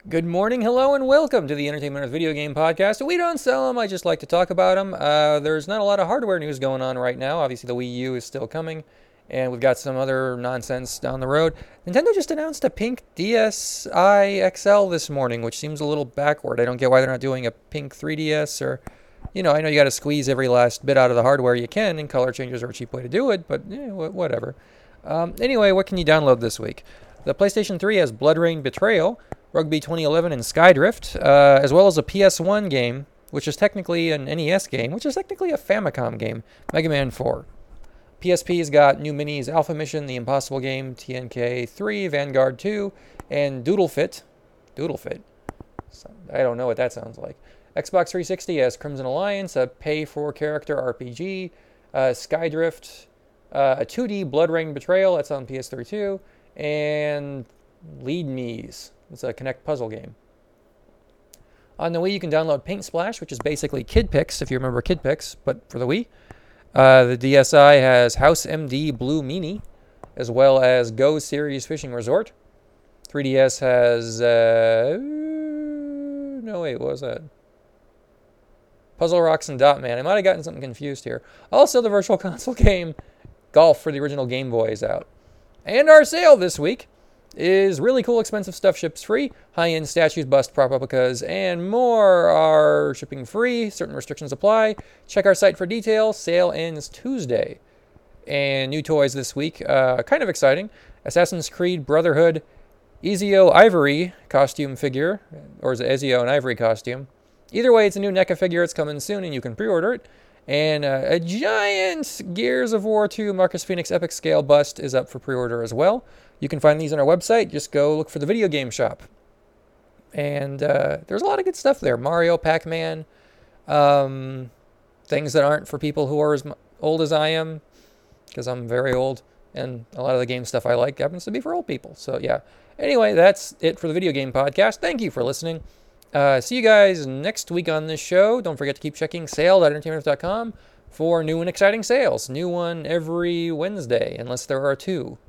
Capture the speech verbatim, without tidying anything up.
Good morning, hello, and welcome to the Entertainment of Video Game Podcast. We don't sell them, I just like to talk about them. Uh, there's not a lot of hardware news going on right now. Obviously, the Wii U is still coming, and we've got some other nonsense down the road. Nintendo just announced a pink D S i X L this morning, which seems a little backward. I don't get why they're not doing a pink three D S or, you know, I know you got to squeeze every last bit out of the hardware you can, and color changes are a cheap way to do it, but eh, whatever. Um, anyway, what can you download this week? The PlayStation three has BloodRayne Betrayal, Rugby twenty eleven, and Skydrift, uh, as well as a P S one game, which is technically an N E S game, which is technically a Famicom game, Mega Man four. P S P's got new minis Alpha Mission, The Impossible Game, T N K three, Vanguard two, and Doodle Fit. Doodle Fit? I don't know what that sounds like. Xbox three sixty has Crimson Alliance, a pay-for-character R P G, uh, Skydrift, uh, a two D BloodRayne Betrayal, that's on P S three too, and Lead Me's. It's a Kinect puzzle game. On the Wii, you can download Paint Splash, which is basically Kid Pix, if you remember Kid Pix, but for the Wii. Uh, the D S i has House M D Blue Meanie, as well as Go Series Fishing Resort. three D S has... Uh, no, wait, what was that? Puzzle Rocks and Dot Man. I might have gotten something confused here. Also, the Virtual Console game Golf for the original Game Boy is out. And our sale this week is really cool, expensive stuff ships free. High-end statues, bust, prop replicas, and more are shipping free. Certain restrictions apply. Check our site for details. Sale ends Tuesday. And new toys this week. Uh, kind of exciting. Assassin's Creed Brotherhood Ezio Ivory costume figure. Or is it Ezio and Ivory costume? Either way, it's a new NECA figure. It's coming soon, and you can pre-order it. And uh, a giant Gears of War two Marcus Phoenix Epic Scale bust is up for pre-order as well. You can find these on our website. Just go look for the video game shop. And uh, there's a lot of good stuff there. Mario, Pac-Man, um, things that aren't for people who are as old as I am, because I'm very old, and a lot of the game stuff I like happens to be for old people. So, yeah. Anyway, that's it for the Video Game Podcast. Thank you for listening. Uh, see you guys next week on this show. Don't forget to keep checking sale dot entertainment dot com for new and exciting sales. New one every Wednesday, unless there are two.